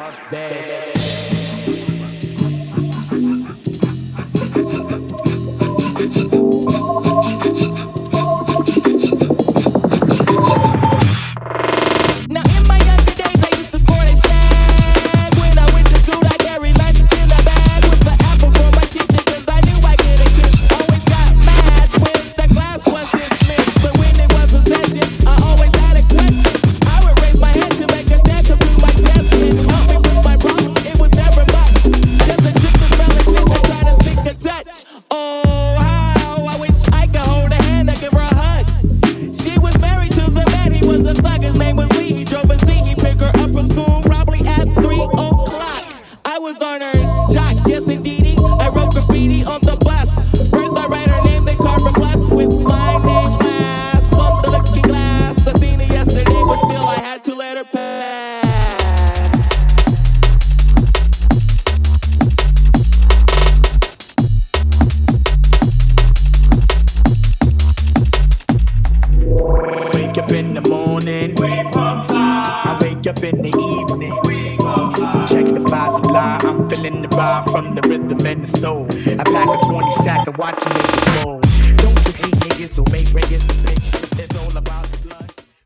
From the rhythm and the soul, I pack a 20 sack and watch you make it roll. Don't you hate niggas who make reggae the bitch?